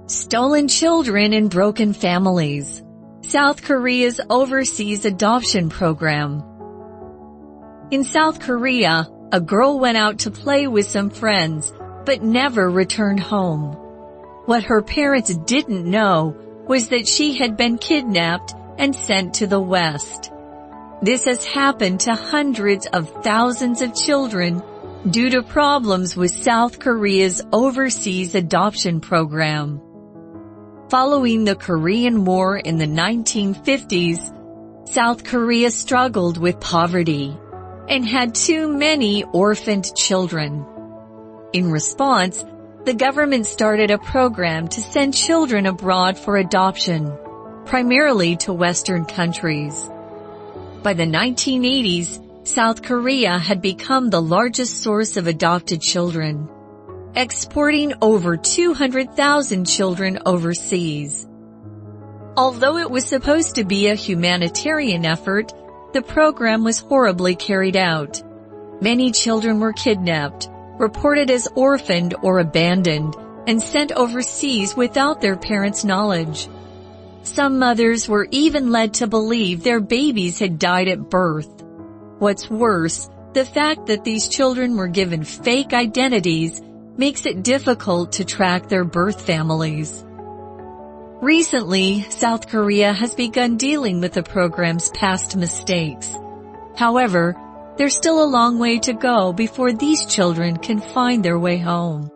Stolen children and broken families. South Korea's overseas adoption program. In South Korea, a girl went out to play with some friends, but never returned home. What her parents didn't know was that she had been kidnapped and sent to the West. This has happened to hundreds of thousands of children due to problems with South Korea's overseas adoption program. Following the Korean War in the 1950s, South Korea struggled with poverty and had too many orphaned children. In response, the government started a program to send children abroad for adoption, primarily to Western countries. By the 1980s, South Korea had become the largest source of adopted children, exporting over 200,000 children overseas. Although it was supposed to be a humanitarian effort, the program was horribly carried out. Many children were kidnapped, reported as orphaned or abandoned, and sent overseas without their parents' knowledge. Some mothers were even led to believe their babies had died at birth. What's worse, the fact that these children were given fake identities makes it difficult to track their birth families. Recently, South Korea has begun dealing with the program's past mistakes. However, there's still a long way to go before these children can find their way home.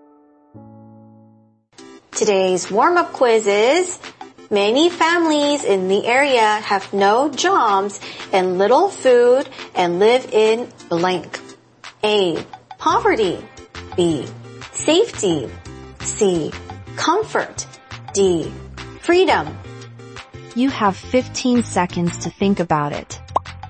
Today's warm-up quiz is: many families in the area have no jobs and little food and live in blank. A. Poverty. B. Safety. C. Comfort. D. Freedom. You have 15 seconds to think about it.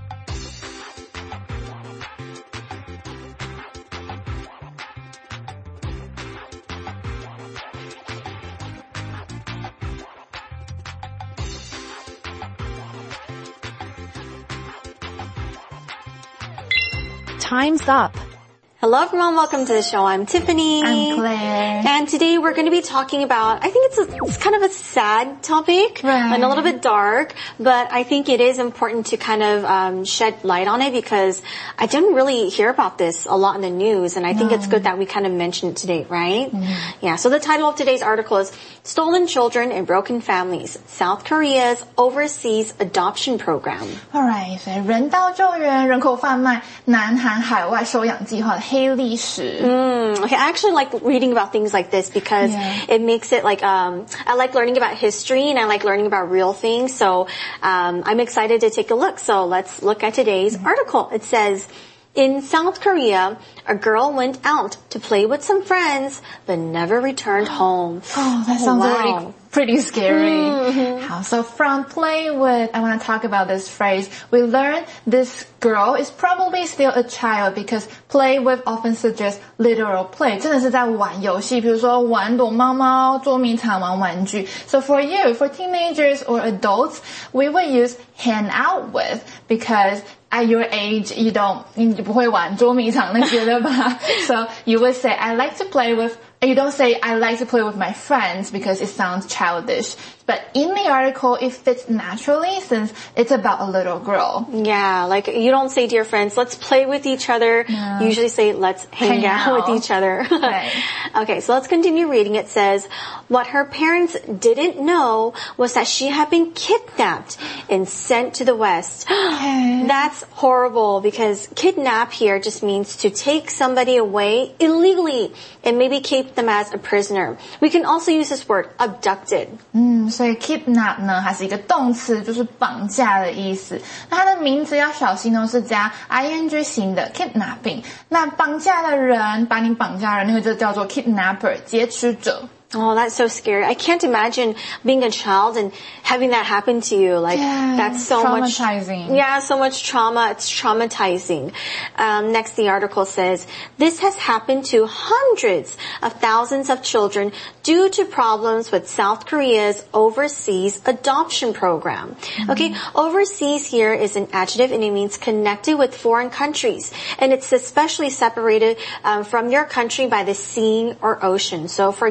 Time's up. Hello everyone, welcome to the show. I'm Tiffany. I'm Claire. And today we're going to be talking about, I think it's kind of a sad topic, right, and a little bit dark, but I think it is important to kind of shed light on it because I didn't really hear about this a lot in the news, and I think it's good that we kind of mention it today, right? Yeah, so the title of today's article is Stolen Children and Broken Families, South Korea's Overseas Adoption Program. Alright, 所以人道救援、人口贩卖、南韩海外收养计划的黑历史。 Okay, I actually like reading about things like this because it makes it like, I like learning about history and I like learning about real things. So, I'm excited to take a look. So let's look at today's article. It says, in South Korea, a girl went out to play with some friends, but never returned home. Oh, that sounds already pretty scary. How, so from play with, I want to talk about this phrase. We learned this girl is probably still a child because play with often suggests literal play. 真的是在玩游戏，比如说玩躲猫猫、捉迷藏、玩玩具。So for you, for teenagers or adults, we would use hang out with because at your age, you 不会玩捉迷藏那些的吧? So you would say, I like to play with, you don't say, I like to play with my friends because it sounds childish. But in the article, it fits naturally since it's about a little girl. Yeah, like you don't say to your friends, let's play with each other. No. You usually say, let's hang out with each other. Right. Okay, so let's continue reading. It says, what her parents didn't know was that she had been kidnapped and sent to the West. That's horrible because kidnap here just means to take somebody away illegally and maybe keep them as a prisoner. We can also use this word, abducted. 所以 kidnap 呢，它是一个动词，就是绑架的意思。那它的名字要小心哦，是加 ing 型的 kidnapping。那绑架的人，把你绑架的人，那个就叫做 kidnapper，劫持者。 Oh, that's so scary. I can't imagine being a child and having that happen to you. Like, that's so traumatizing. Yeah, so much trauma. It's traumatizing. Next, the article says, this has happened to hundreds of thousands of children due to problems with South Korea's overseas adoption program. Okay, overseas here is an adjective and it means connected with foreign countries. And it's especially separated from your country by the sea or ocean. So, for example,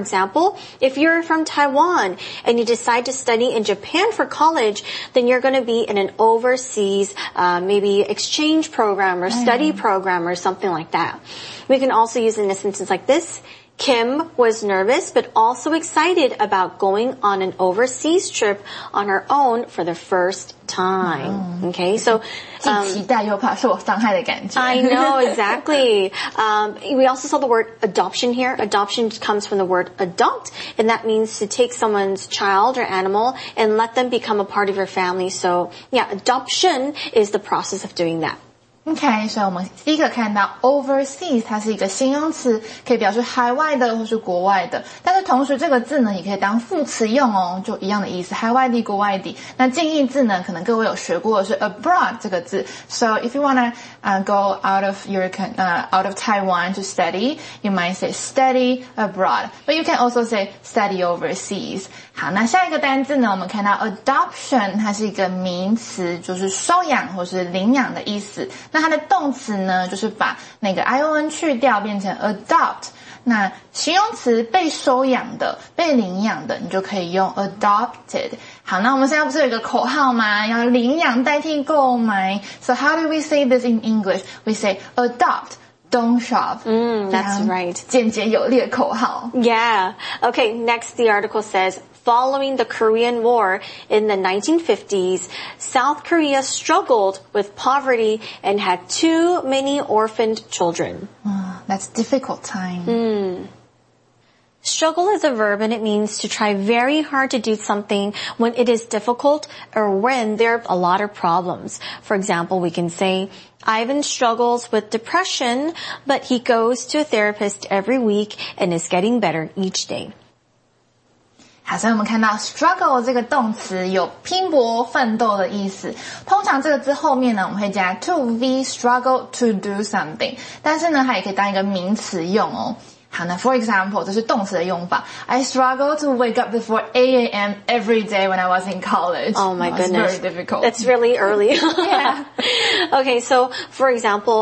example, if you're from Taiwan and you decide to study in Japan for college, then you're going to be in an overseas, maybe exchange program or study program or something like that. We can also use in a sentence like this. Kim was nervous but also excited about going on an overseas trip on her own for the first time. Okay, so 既期待又怕受伤害的感觉。 I know, exactly. We also saw the word adoption here. Adoption comes from the word adopt, and that means to take someone's child or animal and let them become a part of your family. So, yeah, adoption is the process of doing that. OK， 所以我们第一个看到 overseas， 它是一个形容词，可以表示海外的或是国外的。但是同时这个字呢，也可以当副词用哦，就一样的意思，海外的、国外的。那近义字呢，可能各位有学过的是 abroad 这个字。So if you wanna go out of Taiwan to study, you might say study abroad, but you can also say study overseas. 好，那下一个单字呢，我们看到 adoption， 它是一个名词，就是收养或是领养的意思。那它的动词呢，就是把那个 ion 去掉，变成 adopt。那形容词被收养的、被领养的，你就可以用 adopted。好，那我们现在不是有一个口号吗？要领养代替购买。So how do we say this in English? We say adopt. Don't shop. That's right. 简洁有力的口号。 Yeah. Okay, next the article says, following the Korean War in the 1950s, South Korea struggled with poverty and had too many orphaned children. That's difficult time. Struggle is a verb and it means to try very hard to do something when it is difficult or when there are a lot of problems. For example, we can say, Ivan struggles with depression, but he goes to a therapist every week and is getting better each day. 好，所以我们看到 struggle 这个动词有拼搏、奋斗的意思。通常这个字后面呢，我们会加 to be struggle to do something， 但是呢，它也可以当一个名词用哦。好，那 for example， 这是动词的用法。I struggle to wake up before 8 a.m. every day when I was in college. Oh my goodness. It's very difficult. It's really early. Yeah. Okay, so for example,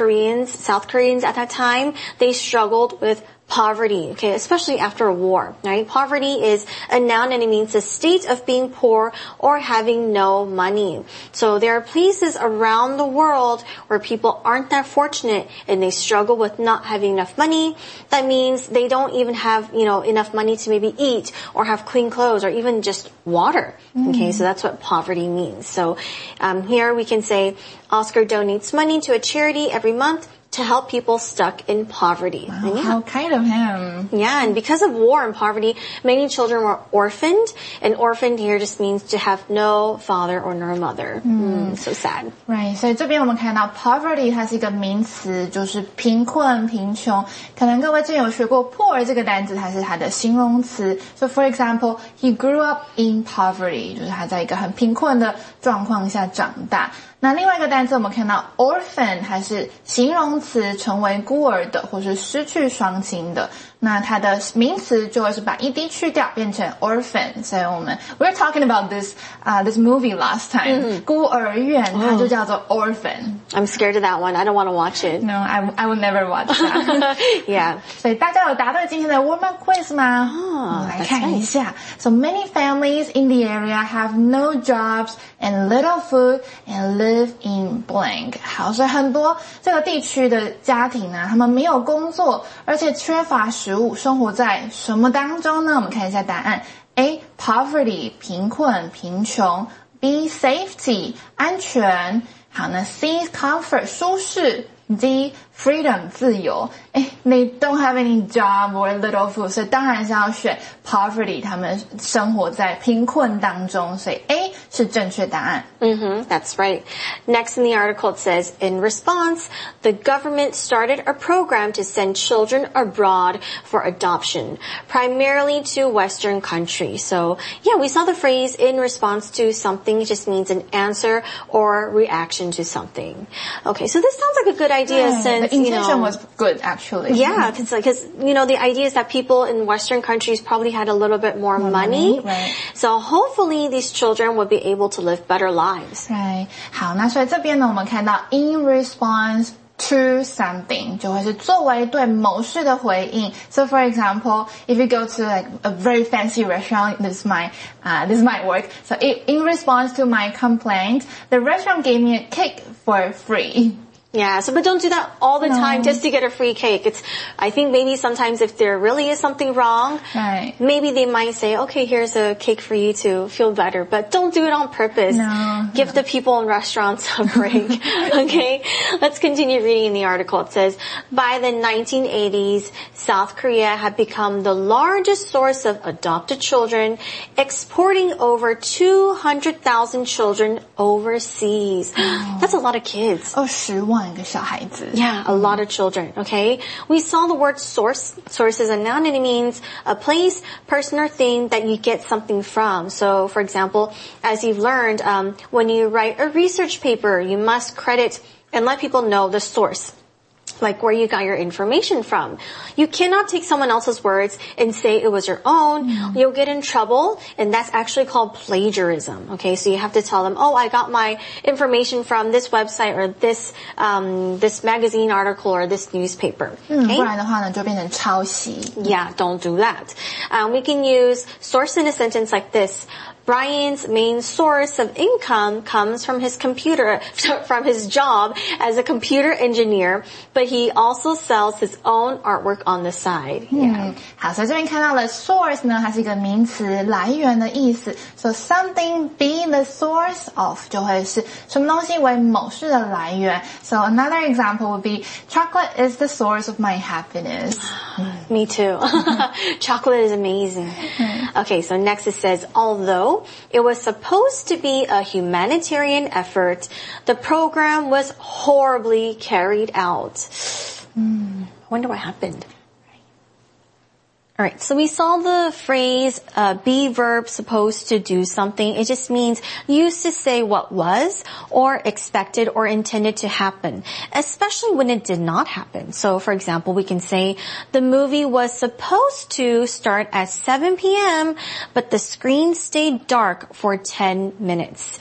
South Koreans at that time, they struggled with poverty, okay, especially after a war, right? Poverty is a noun and it means a state of being poor or having no money. So there are places around the world where people aren't that fortunate and they struggle with not having enough money. That means they don't even have, enough money to maybe eat or have clean clothes or even just water. Okay, so that's what poverty means. So here we can say Oscar donates money to a charity every month to help people stuck in poverty. Wow, how kind of him. Yeah, and because of war and poverty, many children were orphaned, and orphaned here just means to have no father or no mother. So sad. Right, 所以这边我们看到 poverty 它是一个名词，就是贫困、贫穷。可能各位之前有学过 poor 这个单词，它是它的形容词。So for example, he grew up in poverty， 就是他在一个很贫困的状况下长大。那另外一个单词我们看到 orphan 它是形容词，成为孤儿的或是失去双亲的。那它的名词就会是把 ed 去掉，变成 orphan。所以we're talking about this movie last time， 孤儿院它就叫做 orphan。 I'm scared of that one. I don't want to watch it. No, I will never watch that. Yeah. 所以大家有答对今天的 warm-up quiz 吗？我们来看一下。So many families in the area have no jobs and little food and live in blank. 好，所以很多这个地区的家庭呢，他们没有工作，而且缺乏食物，生活在什么当中呢？我们看一下答案。A. Poverty 贫困贫穷。B. Safety 安全。好，那 C. Comfort 舒适。D. Freedom 自由。They don't have any job or little food， 所以当然是要选 poverty， 他们生活在贫困当中，所以 A 是正确答案。 That's right. Next in the article it says, in response, the government started a program to send children abroad for adoption, primarily to Western countries. So, yeah, we saw the phrase in response to something. It just means an answer or reaction to something. Okay, so this sounds like a good idea since, the intention was good, actually. Yeah, because the idea is that people in Western countries probably had a little bit more money. Right. So hopefully these children would be able to live better lives. Right. 好，那所以这边呢，我们看到 in response to something 就会是作为对某事的回应。So for example, if you go to like a very fancy restaurant, this might work. So in response to my complaint, the restaurant gave me a cake for free. Yeah, so but don't do that all the time just to get a free cake. I think maybe sometimes if there really is something wrong, maybe they might say, okay, here's a cake for you to feel better, but don't do it on purpose. Give the people in restaurants a break. Okay, let's continue reading the article. It says, by the 1980s, South Korea had become the largest source of adopted children, exporting over 200,000 children overseas. That's a lot of kids. 10万个小孩子. Yeah, a lot of children, okay? We saw the word source. Source is a noun and it means a place, person, or thing that you get something from. So, for example, as you've learned, when you write a research paper, you must credit and let people know the source, like where you got your information from. You cannot take someone else's words and say it was your own. You'll get in trouble, and that's actually called plagiarism. Okay, so you have to tell them, oh, I got my information from this website or this magazine article or this newspaper. Okay? 不然的话呢就变成抄袭. Yeah, don't do that. We can use source in a sentence like this. Brian's main source of income comes from his job as a computer engineer, but he also sells his own artwork on the side. Yeah. 好，所以这边看到了 source 呢，它是一个名词，来源的意思。So something being the source of 就会是什么东西为某事的来源。So another example would be chocolate is the source of my happiness. Me too. Chocolate is amazing. Okay, so next it says, although it was supposed to be a humanitarian effort, the program was horribly carried out. I wonder what happened. Alright, so we saw the phrase, be verb supposed to do something. It just means used to say what was, or expected, or intended to happen, especially when it did not happen. So, for example, we can say, the movie was supposed to start at 7 p.m., but the screen stayed dark for 10 minutes.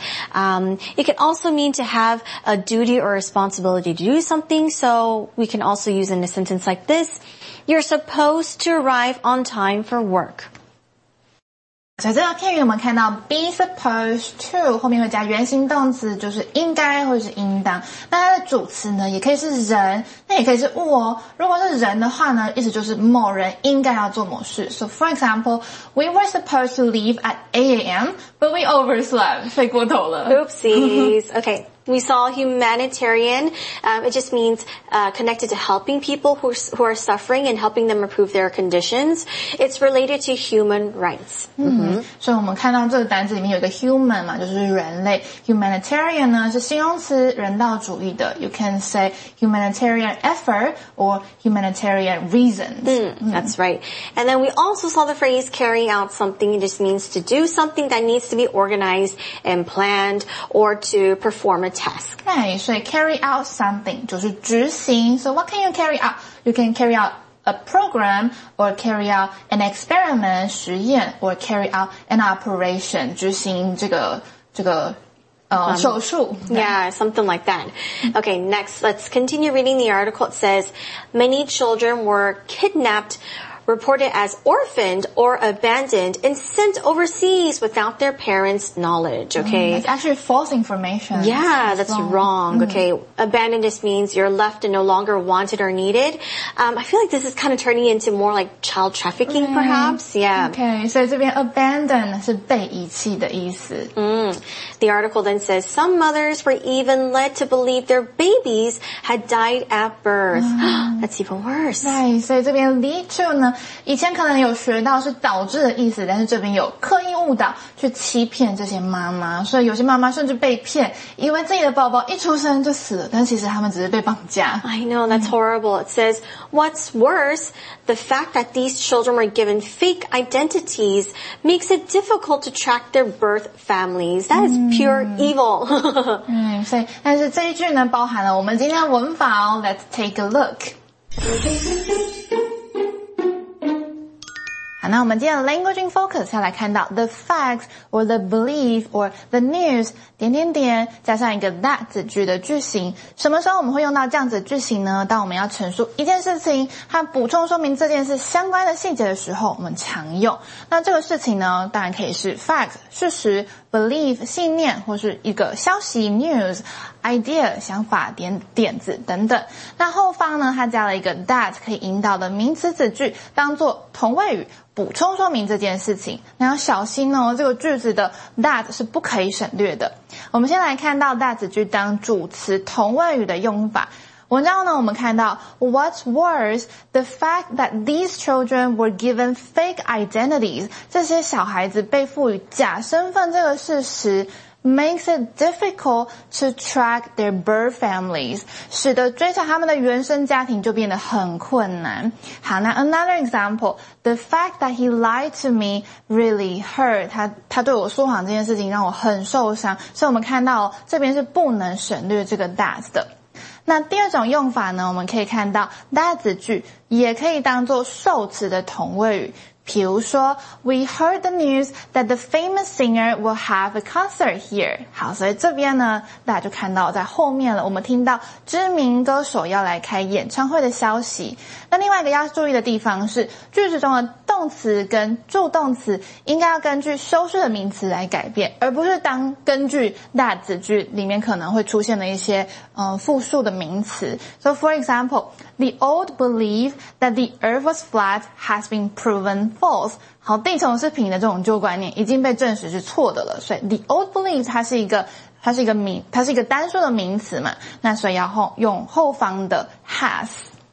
It can also mean to have a duty or responsibility to do something, so we can also use in a sentence like this, you're supposed to arrive on time for work. 所以这个片语我们看到 be supposed to 后面会加原形动词，就是应该或者是应当。那它的主词呢，也可以是人，那也可以是物哦。如果是人的话呢，意思就是某人应该要做某事。So for example, we were supposed to leave at 8 a.m., but we overslept. 睡过头了。 Oopsies. Okay. We saw humanitarian. It just means connected to helping people who are suffering and helping them improve their conditions. It's related to human rights. 所以我们看到这个单词里面有一个 human 嘛，就是人类。Humanitarian 呢是形容词，人道主义的。You can say humanitarian effort or humanitarian reasons. That's right. And then we also saw the phrase carry out something. It just means to do something that needs to be organized and planned or to perform a task. 对，所以 carry out something 就是执行。So what can you carry out? You can carry out a program or carry out an experiment 实验 or carry out an operation 执行这个手术. Yeah, something like that. Okay, next, let's continue reading the article. It says, many children were kidnapped, reported as orphaned or abandoned and sent overseas without their parents' knowledge, okay? It's actually false information. Yeah, that's wrong. Okay, abandoned just means you're left and no longer wanted or needed. I feel like this is kind of turning into more like child trafficking, perhaps. Yeah. Okay, so 这边 abandon 是被遗弃的意思. The article then says some mothers were even led to believe their babies had died at birth. That's even worse. Right, 所以这边 lead to 呢，以前可能有学到是导致的意思，但是这边有刻意误导去欺骗这些妈妈，所以有些妈妈甚至被骗，以为自己的宝宝一出生就死了，但其实他们只是被绑架。 I know, that's horrible. It says, what's worse, the fact that these children were given fake identities makes it difficult to track their birth families. That is pure evil. 所以但是这一句呢包含了我们今天的文法哦。Let's take a look. 好，那我们今天的 Language in Focus 要来看到 the facts or the belief or the news 点点点加上一个 that 子句的句型。什么时候我们会用到这样子的句型呢？当我们要陈述一件事情和补充说明这件事相关的细节的时候，我们常用。那这个事情呢，当然可以是 fact 事实， belief 信念，或是一个消息 news idea 想法点子等等。那后方呢，它加了一个 that 可以引导的名词子句，当做同位语补充说明这件事情。那要小心哦，这个句子的 that 是不可以省略的。我们先来看到 that 子句当主词同位语的用法。文章呢，我们看到 What's worse, the fact that these children were given fake identities. 这些小孩子被赋予假身份这个事实 makes it difficult to track their birth families. 使得追查他们的原生家庭就变得很困难。好，那 another example, the fact that he lied to me really hurt. 他对我说谎这件事情让我很受伤。所以我们看到这边是不能省略这个 that 的。那第二种用法呢，我们可以看到 that 子句也可以当作受词的同位语。比如说 We heard the news that the famous singer will have a concert here. 好，所以这边呢，大家就看到在后面了，我们听到知名歌手要来开演唱会的消息。那另外一个要注意的地方是，句子中的动词跟助动词应该要根据修饰的名词来改变，而不是根据 that 子句里面可能会出现的一些复数的名词。So for example, the old belief that the earth was flat has been proven false. 好，地球是平的这种旧观念已经被证实是错的了。所以 the old belief 它是一个单数的名词嘛，那所以要用后方的 has。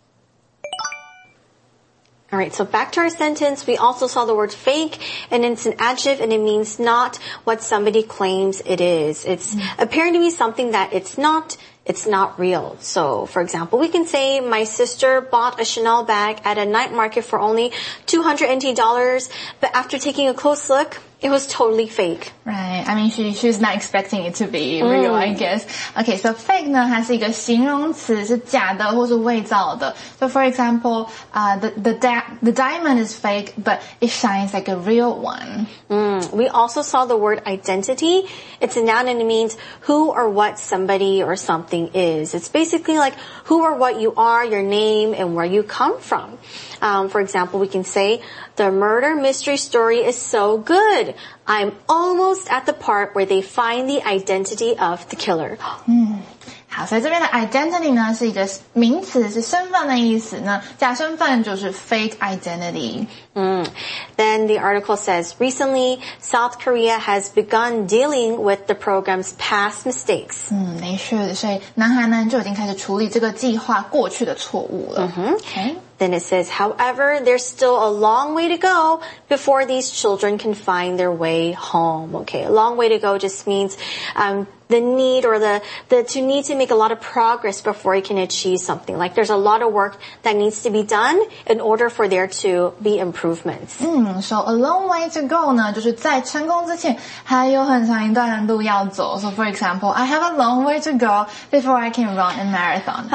Alright, so back to our sentence, we also saw the word fake, and it's an adjective, and it means not what somebody claims it is. It's appearing to be something that it's not real. So, for example, we can say, my sister bought a Chanel bag at a night market for only $200 NT, but after taking a close look, it was totally fake. Right. I mean, she's not expecting it to be real, I guess. Okay, so fake 呢，它是一个形容词，是假的或是伪造的。So for example, the diamond is fake, but it shines like a real one. We also saw the word identity. It's a noun and it means who or what somebody or something is. It's basically like who or what you are, your name, and where you come from. For example, we can say, the murder mystery story is so good. I'm almost at the part where they find the identity of the killer. 好，所以这边的 identity 呢是一个名词，是身份的意思呢。假身份就是 fake identity. Then the article says, recently, South Korea has begun dealing with the program's past mistakes. 没事，所以南韩呢就已经开始处理这个计划过去的错误了。Okay. Then it says, however, there's still a long way to go before these children can find their way home. Okay, a long way to go just means the need or the to need to make a lot of progress before you can achieve something. Like there's a lot of work that needs to be done in order for there to be improvements. So a long way to go 呢，就是在成功之前还有很长一段路要走。So for example, I have a long way to go before I can run a marathon.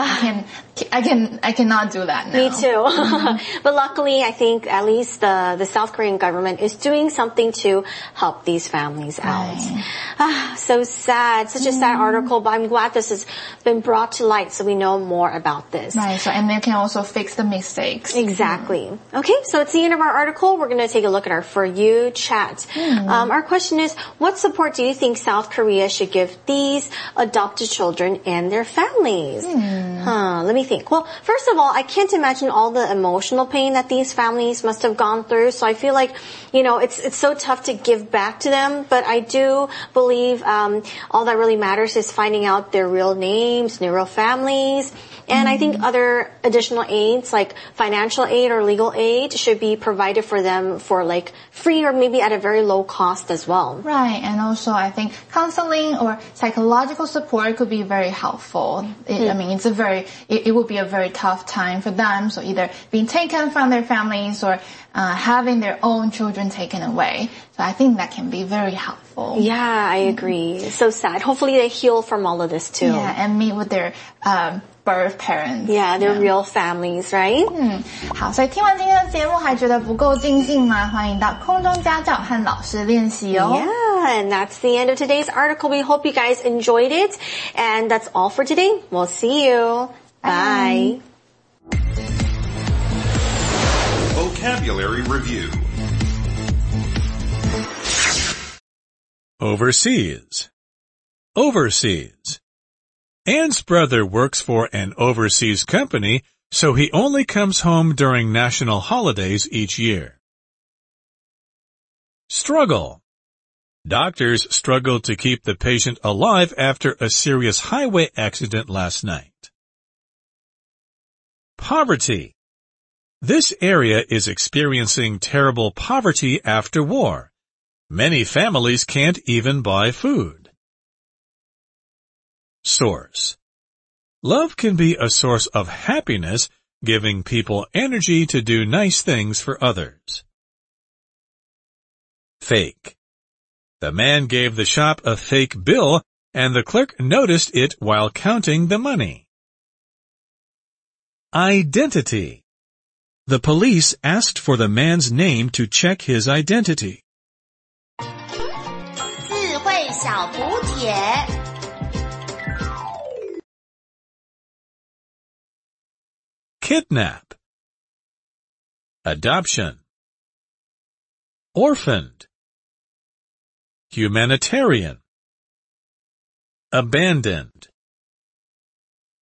I cannot do that now. Me too. But luckily, I think at least the South Korean government is doing something to help these families out. So sad. Such a sad article, but I'm glad this has been brought to light so we know more about this. Right, so and they can also fix the mistakes. Exactly. Okay, so it's the end of our article. We're going to take a look at our For You chat. Our question is, what support do you think South Korea should give these adopted children and their families? Let me think. Well, first of all, I can't imagine all the emotional pain that these families must have gone through. So I feel like, it's so tough to give back to them. But I do believe all that really matters is finding out their real names, their real families. And I think other additional aids like financial aid or legal aid should be provided for them for like free or maybe at a very low cost as well. Right. And also I think counseling or psychological support could be very helpful. I mean, it would be a very tough time for them. So either being taken from their families or having their own children taken away. So I think that can be very helpful. Yeah, I agree. So sad. Hopefully they heal from all of this too. Yeah, and meet with their birth parents. Yeah, they're real families, right? 好，所以听完今天的节目还觉得不够精进吗？欢迎到空中家教和老师练习哦。 Yeah, and that's the end of today's article. We hope you guys enjoyed it. And that's all for today. We'll see you. Bye. Vocabulary Review. Overseas. Overseas. Anne's brother works for an overseas company, so he only comes home during national holidays each year. Struggle. Doctors struggled to keep the patient alive after a serious highway accident last night. Poverty. This area is experiencing terrible poverty after war. Many families can't even buy food. Source. Love can be a source of happiness, giving people energy to do nice things for others. Fake. The man gave the shop a fake bill, and the clerk noticed it while counting the money. Identity. The police asked for the man's name to check his identity. 智慧小补帖 Kidnap. Adoption. Orphaned. Humanitarian. Abandoned.